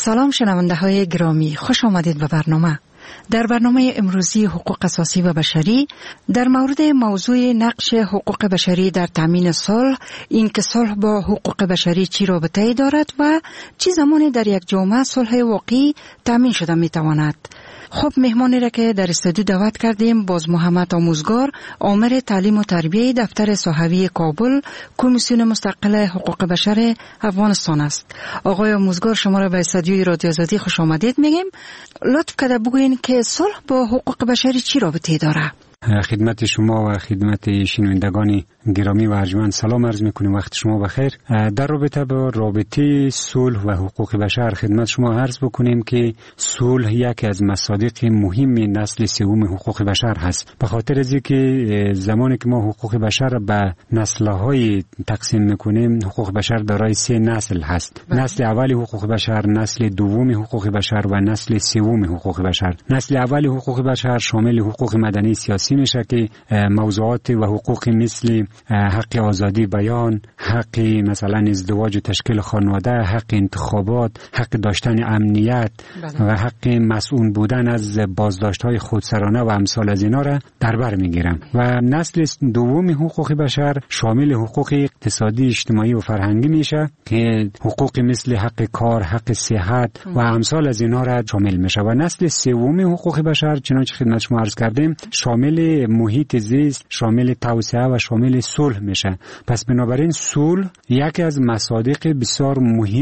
سلام شنونده های گرامی، خوش آمدید به برنامه. در برنامه امروزی حقوق اساسی و بشری در مورد موضوع نقش حقوق بشری در تامین صلح، اینکه صلح با حقوق بشری چی رابطه‌ای دارد و چه زمانی در یک جامعه صلح واقعی تامین شده میتواند. خب مهمانی را که در استودیو دعوت کردیم باز محمد آموزگار، آمر تعلیم و تربیه دفتر صحوی کابل، کمیسیون مستقل حقوق بشر افغانستان است. آقای آموزگار، شما را به استودیوی رادیو آزادی خوش آمدید میگیم. لطف کرده بگوین که صلح با حقوق بشری چی رابطه داره؟ خدمت شما و خدمت شنوندگان گرامی و ارجمند سلام عرض میکنیم. وقت شما بخیر. در رابطه با رابطه صلح و حقوق بشر خدمت شما عرض بکنیم که صلح یکی از مصادیق مهم نسل سوم حقوق بشر هست. به خاطر از اینکه زمانی که ما حقوق بشر به نسل‌های تقسیم میکنیم، حقوق بشر دارای 3 نسل هست. نسل اول حقوق بشر، نسل دوم حقوق بشر و نسل سوم حقوق بشر. نسل اول حقوق بشر شامل حقوق مدنی سیاسی میشه که موضوعات و حقوق مثل حق آزادی بیان، حق مثلا ازدواج و تشکیل خانواده، حق انتخابات، حق داشتن امنیت و حق مسئول بودن از بازداشت‌های خودسرانه و امثال از اینا را در بر میگیرم. و نسل دوم حقوق بشر شامل حقوق اقتصادی، اجتماعی و فرهنگی میشه که حقوق مثل حق کار، حق صحت و امثال از اینا را شامل میشه. و نسل سوم حقوق بشر چنانچه خدمت شما عرض کردیم شامل محیط زیست، شامل توسعه و شامل صلح میشه. پس بنابراین صلح یکی از مصادیق بسیار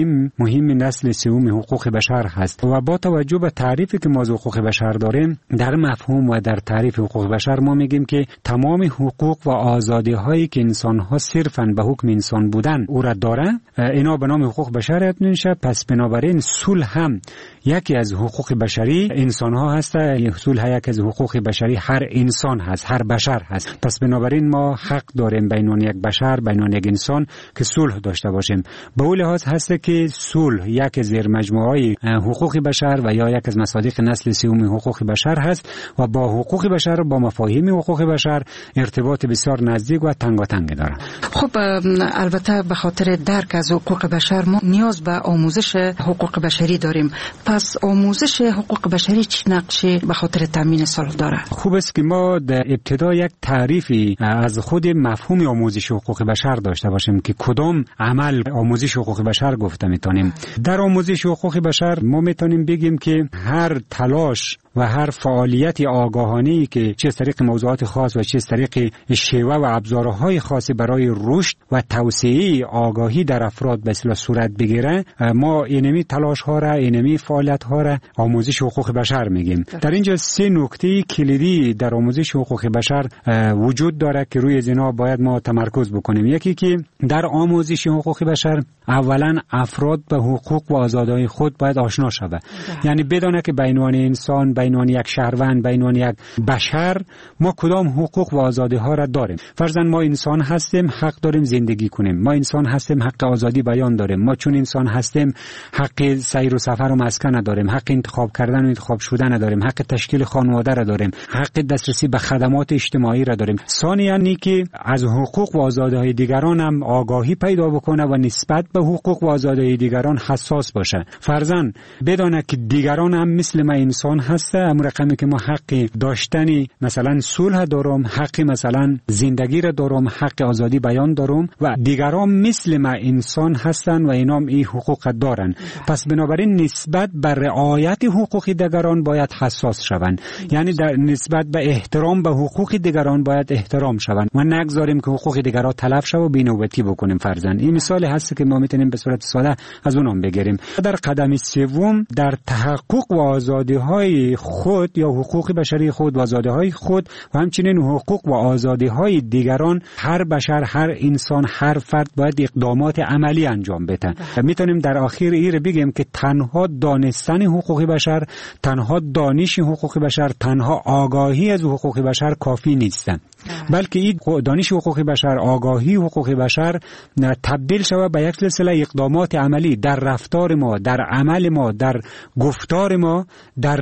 مهم نسل سوم حقوق بشر هست. و با توجه به تعریفی که ما از حقوق بشر داریم، در مفهوم و در تعریف حقوق بشر ما میگیم که تمام حقوق و آزادی هایی که انسان ها صرفاً به حکم انسان بودن او را دارن، اینا به نام حقوق بشر میشه. پس بنابراین صلح هم یکی از حقوق بشری انسان ها هست. صلح یکی از حقوق بشری هر انسان هست، هر بشر هست. پس بنابراین ما حق داریم بین یک بشر، بین یک انسان که صلح داشته باشیم. به اون لحاظ هست که صلح یک زیر مجموعه حقوق بشر و یا یک از مصادیق نسل سوم حقوق بشر هست و با حقوق بشر، با مفاهیم حقوق بشر ارتباط بسیار نزدیک و تنگاتنگ داره. خب البته به خاطر درک از حقوق بشر ما نیاز به آموزش حقوق بشری داریم. پس آموزش حقوق بشری چه نقشی به خاطر تامین صلح داره؟ خوب است که ما در ابتدا یک تعریفی از خود مفهوم آموزش حقوق بشر داشته باشیم که کدام عمل آموزش حقوق بشر گفته میتونیم. در آموزش حقوق بشر ما میتونیم بگیم که هر تلاش و هر فعالیت آگاهانه‌ای که چه از طریق موضوعات خاص و چه از طریق شیوه و ابزارهای خاصی برای رشد و توسعه آگاهی در افراد به اصطلاح صورت بگیره، ما اینمی تلاش ها را، اینمی فعالیت ها را آموزش حقوق بشر میگیم. در اینجا 3 نکته کلیدی در آموزش حقوق بشر وجود داره که روی اینا باید ما تمرکز بکنیم. یکی که در آموزش حقوق بشر اولا افراد به حقوق و آزادی‌های خود باید آشنا شود. یعنی بدونه که بین انسان، بین یک شهروند، بین یک بشر ما کدام حقوق و آزادی ها را داریم. فرضاً ما انسان هستیم، حق داریم زندگی کنیم. ما انسان هستیم، حق آزادی بیان داریم. ما چون انسان هستیم حق سیر و سفر و مسکن داریم، حق انتخاب کردن و انتخاب شدن داریم، حق تشکیل خانواده را داریم، حق دسترسی به خدمات اجتماعی را داریم. ثانیاً اینکه از حقوق و آزادی های دیگران هم آگاهی پیدا بکنه و نسبت به حقوق و آزادی های دیگران حساس باشه. فرضاً بدونه که دیگران هم مثل ما انسان هست، اما رقمی که ما حق داشتنی مثلا صلح دارم، حق مثلا زندگی را دارم، حق آزادی بیان دارم و دیگران مثل ما انسان هستن و اینام این حقوق دارن. پس بنابراین نسبت به رعایت حقوق دیگران باید حساس شوند. یعنی در نسبت به احترام به حقوق دیگران باید احترام شوند و نگذاریم که حقوق دیگران تلف شه و بی‌نوبتی بکنیم. فرضاً این مثال هست که ما میتونیم به صورت ساده از اونم بگیریم. در قدم سوم در تحقق و آزادی‌های خود یا حقوق بشری خود و آزادی‌های خود و همچنین حقوق و آزادی‌های دیگران هر بشر، هر انسان، هر فرد باید اقدامات عملی انجام بده. میتونیم در آخر این بگیم که تنها دانستن حقوق بشر، تنها دانش حقوق بشر، تنها آگاهی از حقوق بشر کافی نیست، بلکه این دانش حقوق بشر، آگاهی حقوق بشر تبدیل شود به یک سلسله اقدامات عملی در رفتار ما، در عمل ما، در گفتار ما، در رویه و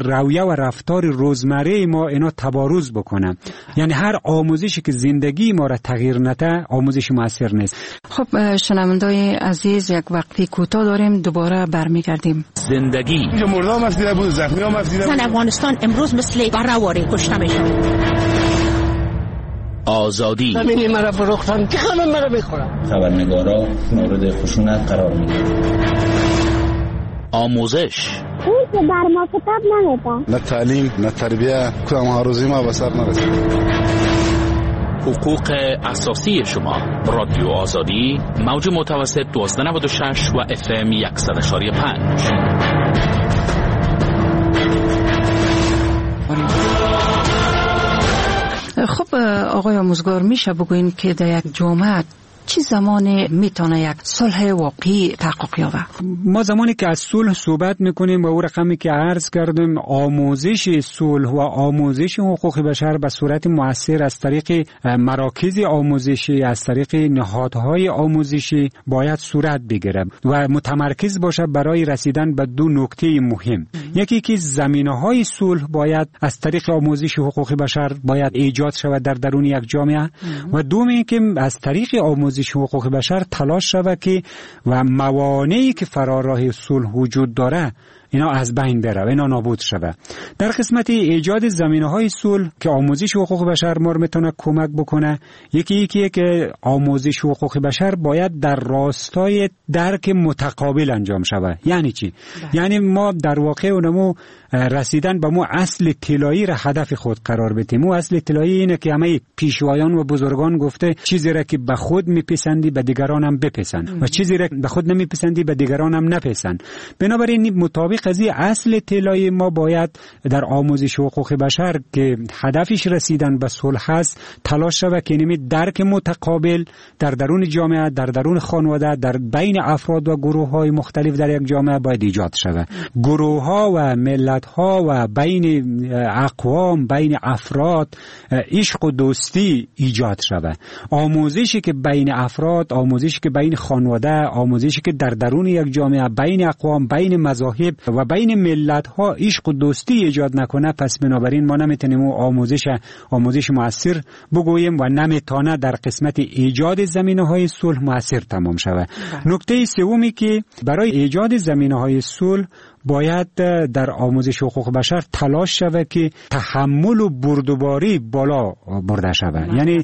و رفتار روزمره ما اینا تبارز بکنه. یعنی هر آموزشی که زندگی ما را تغییر نده آموزش موثر نیست. خب شنوندای عزیز، یک وقتی کوتاه داریم، دوباره برمیگردیم. زندگی مردم هم دیده بود، زخمی هم دیده بود. افغانستان امروز مثل برنواری کشته میشن. آزادی زمینی مرا فروختن که همه مرا میخورن. خبرنگارا مورد خشونت قرار میگیرن. آموزش اون که بر ما کتاب نمیده، نه تعلیم نه تربیه، کدام هروزی ما به سر نرسید. حقوق اساسی شما. رادیو آزادی، موج متوسط 1296 و FM 100.5. خب آقای آموزگار، میشه بگوین که در یک جامعه چه زمانی میتونه یک صلح واقعی تحقق یابه؟ ما زمانی که از صلح صحبت میکنیم و او رقمی که عرض کردیم، آموزش صلح و آموزش حقوق بشر به صورت مؤثر از طریق مراکز آموزشی، از طریق نهادهای آموزشی باید صورت بگیره و متمرکز باشه برای رسیدن به دو نکته مهم. یکی که زمینه‌های صلح باید از طریق آموزش حقوق بشر باید ایجاد شود در درون یک جامعه و دومی که از طریق آموزش حقوق بشر تلاش شود که و موانعی که فرار راه صلح وجود داره اینا از بین بره و اینا نابود شود. در قسمت ایجاد زمینه‌های صلح که آموزش حقوق بشر ما میتونه کمک بکنه، یکی که آموزش حقوق بشر باید در راستای درک متقابل انجام شود. یعنی چی؟ یعنی ما در واقع اونمو رسیدن به مو اصل طلایی را هدف خود قرار بدیم. مو اصل طلایی اینه که همه پیشوایان و بزرگان گفته چیزی را که به خود میپسندی به دیگران هم بپسند و چیزی را به خود نمیپسندی به دیگران هم نپسند. بنابراین مطابق از این اصل طلایی ما باید در آموزش حقوق بشر که هدفش رسیدن به صلح است تلاش شود که نمی درک متقابل در درون جامعه، در درون خانواده، در بین افراد و گروه‌های مختلف در یک جامعه باید ایجاد شود. گروه‌ها و ملت‌ها و بین اقوام، بین افراد عشق و دوستی ایجاد شود. آموزشی که بین افراد، آموزشی که بین خانواده، آموزشی که در درون یک جامعه بین اقوام، بین مذاهب و بین ملت‌ها عشق و دوستی ایجاد نکنه، پس بنابراین ما نمیتونیم آموزش مؤثر بگوییم و نمیتونه در قسمت ایجاد زمینه‌های صلح مؤثر تمام شود. نکته سومی که برای ایجاد زمینه‌های صلح باید در آموزش حقوق بشر تلاش شود که تحمل و بردباری بالا برده شود. یعنی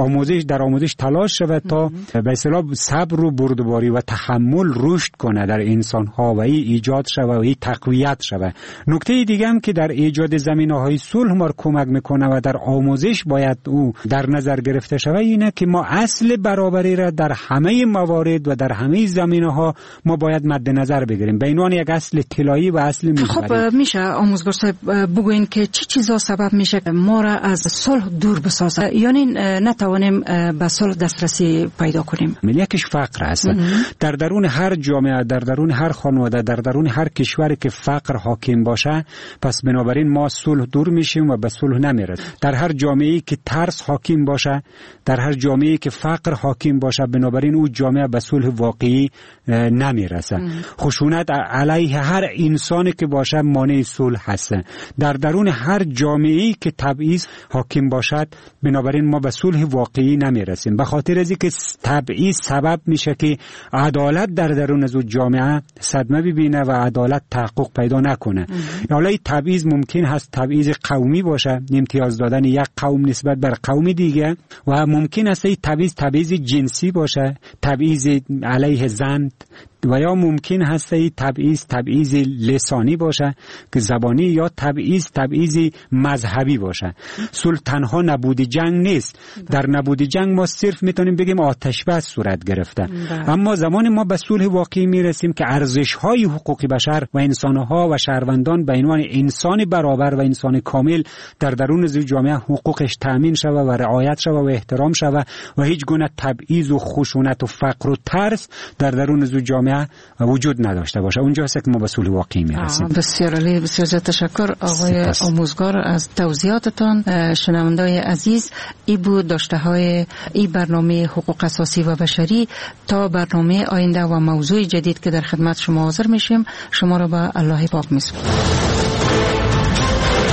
در آموزش تلاش شود تا به اصطلاح صبر و بردباری و تحمل رشد کنه در انسان‌ها و ایجاد شود و تقویت شود. نکته دیگه هم که در ایجاد زمینه‌های صلح ما کمک میکنه و در آموزش باید او در نظر گرفته شود اینه که ما اصل برابری را در همه موارد و در همه زمینه‌ها ما باید مد نظر بگیریم به عنوان یک اصل طلایی و اصل محوری. خب میشه آموزگار صاحب بگوین که چی چیزا سبب میشه ما را از صلح دور بسازه، یعنی نتوانیم به صلح دسترسی پیدا کنیم؟ یکیش فقر است. در درون هر جامعه، در درون هر خانواده، در درون هر کشوری که فقر حاکم باشه، پس بنابراین ما صلح دور میشیم و به صلح نمیرسیم. در هر جامعه‌ای که ترس حاکم باشه، در هر جامعه‌ای که فقر حاکم باشه، بنابراین اون جامعه به صلح واقعی نمیرسه. خشونت علیه هر انسانی که باشه مانع صلح هست. در درون هر جامعه‌ای که تبعیض حاکم باشد، بنابراین ما به صلح واقعی نمیرسیم. به خاطر از اینکه تبعیض سبب میشه که عدالت در درون از جامعه صدمه ببینه و عدالت تحقق پیدا نکنه. حالا این تبعیض ممکن هست تبعیض قومی باشه، امتیاز دادن یک قوم نسبت بر قوم دیگه، و ممکن است این تبعیض جنسی باشه، تبعیض علیه زن، و یا ممکن هست این تبعیض لسانی باشه که زبانی، یا تبعیض مذهبی باشه. صلح تنها نبود جنگ نیست. در نبود جنگ ما صرف میتونیم بگیم آتش بس صورت گرفته. اما زمان ما به صلح واقعی میرسیم که ارزش‌های حقوق بشر و انسان‌ها و شهروندان به عنوان انسان برابر و انسان کامل در درون جامعه حقوقش تامین شود و رعایت شود و احترام شود و هیچ گونه تبعیض و خشونت و فقر و ترس در درون جامعه وجود نداشته باشه. اونجاست که ما به صلح واقعی میرسیم. بسیار عالی، بسیار تشکر آقای آموزگار از توضیحاتتان. شنوندگان عزیز، این بود داشته های این برنامه حقوق اساسی و بشری. تا برنامه آینده و موضوع جدید که در خدمت شما حاضر میشیم، شما را به الله پاک میسپارم.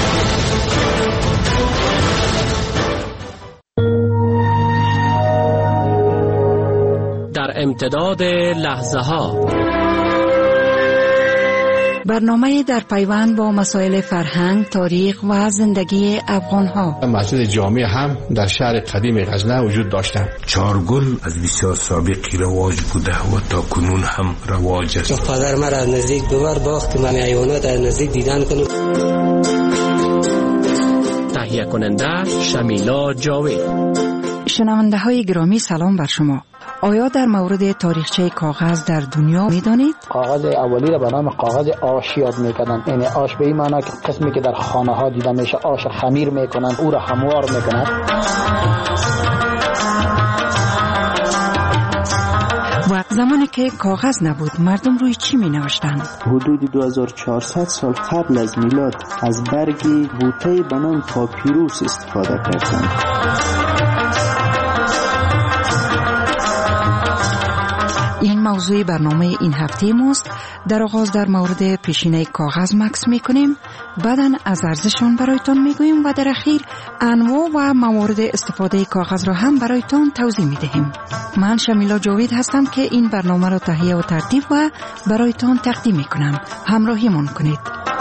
امتداد لحظه ها، برنامه در پیوند با مسائل فرهنگ، تاریخ و زندگی افغان‌ها. مسجد جامع هم در شهر قدیم غزنه وجود داشته. چارگل از بسیار سابقی رواج بوده و تا کنون هم رواج است. پدر مرا از نزدیک ببر باخت من حیوانات از نزدیک دیدن کنم. تهیه کننده شمیلا جاوید. شنونده های گرامی سلام بر شما. آیا در مورد تاریخچه کاغذ در دنیا میدانید؟ کاغذ اولی را به نام کاغذ آش یاد میکنند. یعنی آش به این معنی که قسمی که در خانه ها دیده میشه آش خمیر میکنند، او را هموار میکنند. و زمانی که کاغذ نبود مردم روی چی می نوشتند؟ حدود 2400 سال قبل از میلاد از برگی بوته به نام پاپیروس استفاده کردند. این موضوع برنامه این هفته ماست. در آغاز در مورد پیشینه کاغذ مکس میکنیم، بعداً از ارزششان برایتان میگوییم و در اخیر انواع و موارد استفاده کاغذ را هم برایتان توضیح میدهیم. من شمیلا جاوید هستم که این برنامه را تهیه و ترتیب و برایتان تقدیم میکنم. همراهیمان کنید.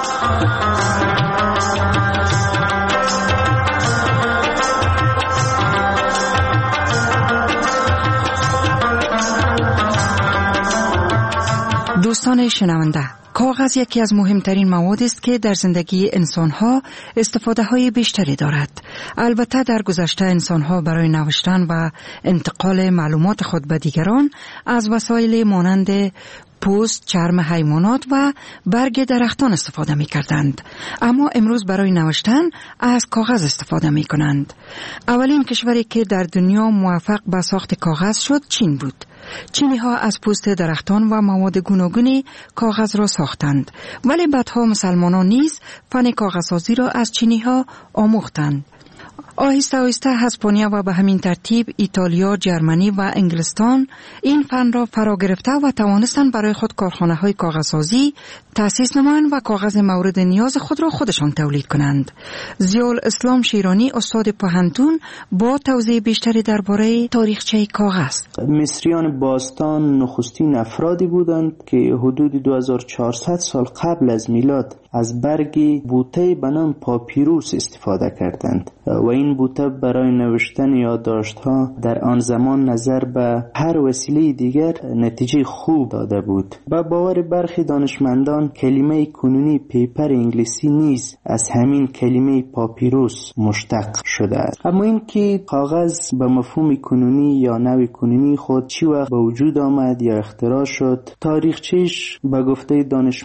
دوستان شنونده، کاغذ یکی از مهمترین مواد است که در زندگی انسان‌ها استفاده‌های بیشتری دارد. البته در گذشته انسان‌ها برای نوشتن و انتقال معلومات خود به دیگران از وسایل مانند پوست، چرم حیوانات و برگ درختان استفاده می کردند. اما امروز برای نوشتن از کاغذ استفاده می کنند. اولین کشوری که در دنیا موفق به ساخت کاغذ شد چین بود. چینی ها از پوست درختان و مواد گوناگونی کاغذ را ساختند، ولی بعدها مسلمانان نیز فن کاغذسازی را از چینی ها آموختند. آهسته آهسته اسپانیا و به همین ترتیب ایتالیا، جرمنی و انگلستان این فن را فرا گرفته و توانستند برای خود کارخانه‌های کاغذسازی تأسیس نمایند و کاغذ مورد نیاز خود را خودشان تولید کنند. ضیاءالاسلام شیرانی استاد پوهنتون با توضیح بیشتری درباره تاریخچه کاغذ. مصریان باستان نخستین افرادی بودند که حدود 2400 سال قبل از میلاد از برگی بوته به نام پاپیروس استفاده کردند و این بوته برای نوشتن یادداشت‌ها در آن زمان نظر به هر وسیله دیگر نتیجه خوب داده بود. با باور برخی دانشمندان کلمه کنونی پیپر انگلیسی نیز از همین کلمه پاپیروس مشتق شده است. اما این که کاغذ به مفهوم کنونی یا نوع کنونی خود چی وقت به وجود آمد یا اختراع شد، تاریخچه‌اش به گفته دانشمندان